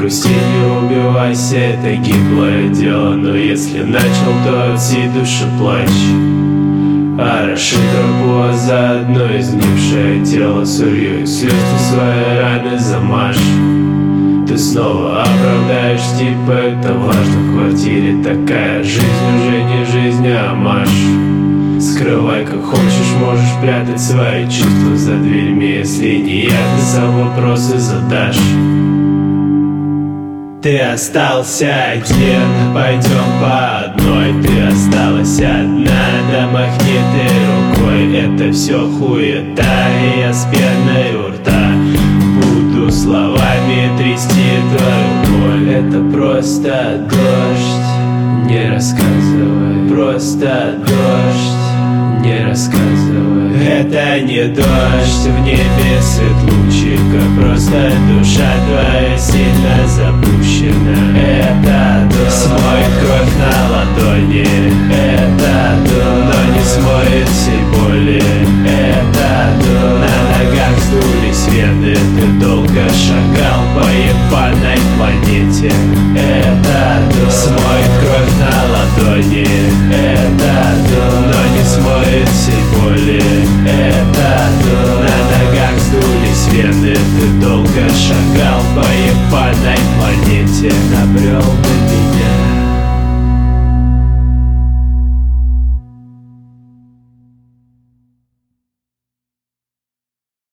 грусти, не убивайся, это гиблое дело. Но если начал, то от всей души плачь. Ороши тропу, а заодно изгнившее тело сырье, и слез ты свои раны замажь. Ты снова оправдаешь, типа это важно. В квартире такая жизнь уже не жизнь, а амаш. Скрывай как хочешь, можешь прятать свои чувства за дверьми. Если не я, ты сам вопросы задашь. Ты остался один, пойдем по одной. Ты осталась одна, да махни ты рукой. Это все хуета, и я с пеной у рта буду словами трясти твою боль. Это просто дождь, не рассказывай. Просто дождь, не рассказывай. Это не дождь, в небе свет лучика. Просто душа твоя сильно запущена. Это дождь смоет кровь на ладони. Это дождь, но не смоет всей боли. Это дождь, на ногах сдулись вены. Ты долго шагал по ебаной планете. Это дождь смоет кровь на ладони. Это дождь, но не смоет всей боли. Это дождь, на ногах сдулись вены. Ты долго шагал по ебаной планете. Набрел